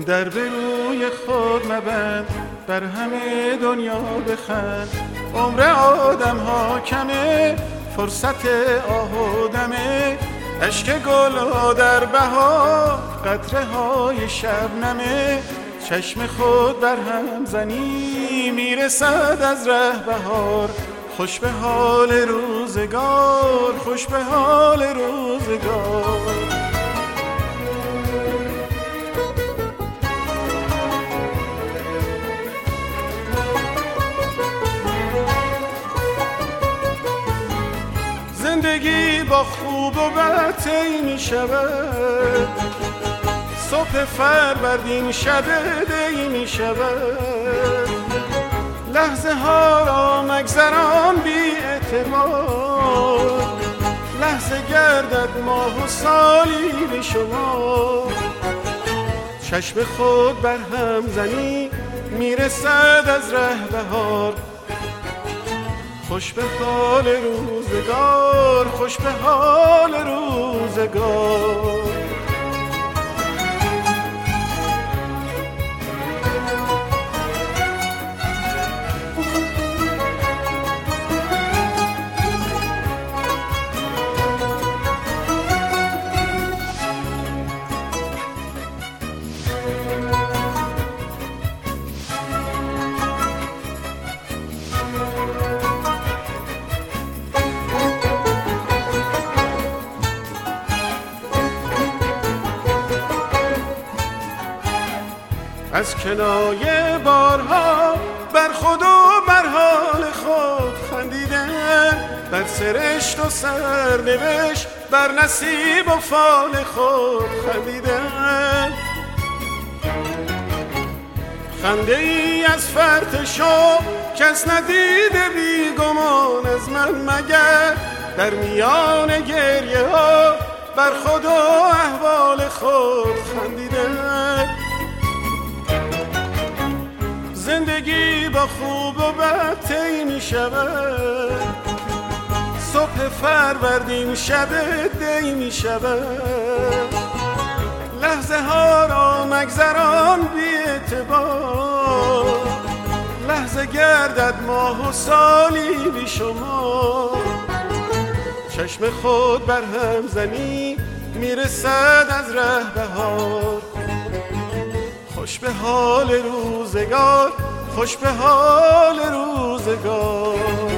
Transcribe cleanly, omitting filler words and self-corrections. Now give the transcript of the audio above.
در به روی خود مبند، بر همه دنیا بخند. عمر آدم ها کمه، فرصت آهودمه، اشک گل ها در بهار، قطره های شبنمه. چشم خود بر هم زنی میرسد از ره بهار، خوش به حال روزگار، خوش به حال روزگار. زندگی با خوب و بد طی می شود، صبح فروردین شب دی می شود. لحظه ها را مگذران بی اعتبار، لحظه گردد ماه و سالی به شما. چشم خود بر هم زنی میرسد از ره بهار، خوش به حال روزگار، خوش به حال روزگار. از کنایه بارها بر خود و بر حال خود خندیدن، بر سرشت و سرنوشت، بر نصیب و فال خود خندیدن. خنده ای از فرط شوق کس ندیده بیگمان از من مگر، در میان گریه ها بر خود و احوال خود خندیدن. زندگی با خوب و بد طی می شود، صبح فروردین شب دی می شود. لحظه ها را مگذران بی اعتبار، لحظه گردد ماه و سالی بی شما. چشم خود بر هم زنی میرسد از ره بهار، خوش به حال روزگار، خوش به حال روزگار.